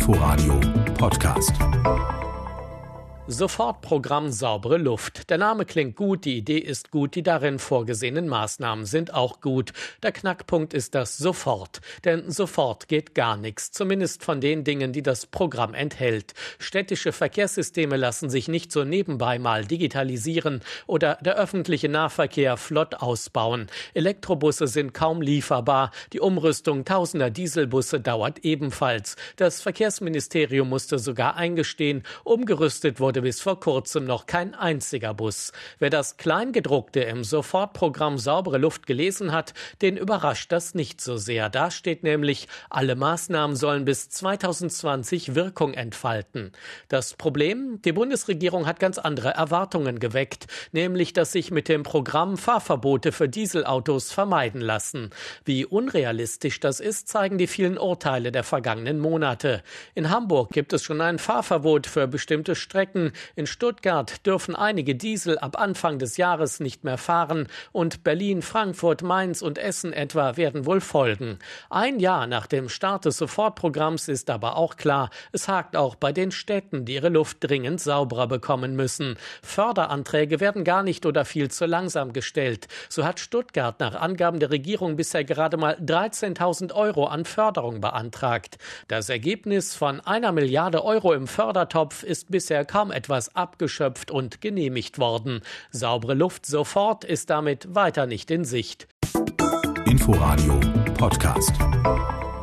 Inforadio Podcast. Sofortprogramm Saubere Luft. Der Name klingt gut, die Idee ist gut, die darin vorgesehenen Maßnahmen sind auch gut. Der Knackpunkt ist das sofort. Denn sofort geht gar nichts, zumindest von den Dingen, die das Programm enthält. Städtische Verkehrssysteme lassen sich nicht so nebenbei mal digitalisieren oder der öffentliche Nahverkehr flott ausbauen. Elektrobusse sind kaum lieferbar. Die Umrüstung tausender Dieselbusse dauert ebenfalls. Das Verkehrsministerium musste sogar eingestehen, umgerüstet wurde bis vor kurzem noch kein einziger Bus. Wer das Kleingedruckte im Sofortprogramm Saubere Luft gelesen hat, den überrascht das nicht so sehr. Da steht nämlich, alle Maßnahmen sollen bis 2020 Wirkung entfalten. Das Problem? Die Bundesregierung hat ganz andere Erwartungen geweckt, nämlich, dass sich mit dem Programm Fahrverbote für Dieselautos vermeiden lassen. Wie unrealistisch das ist, zeigen die vielen Urteile der vergangenen Monate. In Hamburg gibt es schon ein Fahrverbot für bestimmte Strecken. In Stuttgart dürfen einige Diesel ab Anfang des Jahres nicht mehr fahren und Berlin, Frankfurt, Mainz und Essen etwa werden wohl folgen. Ein Jahr nach dem Start des Sofortprogramms ist aber auch klar, es hakt auch bei den Städten, die ihre Luft dringend sauberer bekommen müssen. Förderanträge werden gar nicht oder viel zu langsam gestellt. So hat Stuttgart nach Angaben der Regierung bisher gerade mal 13.000 € an Förderung beantragt. Das Ergebnis von 1 Milliarde € im Fördertopf ist bisher kaum etwas abgeschöpft und genehmigt worden. Saubere Luft sofort ist damit weiter nicht in Sicht. Inforadio Podcast.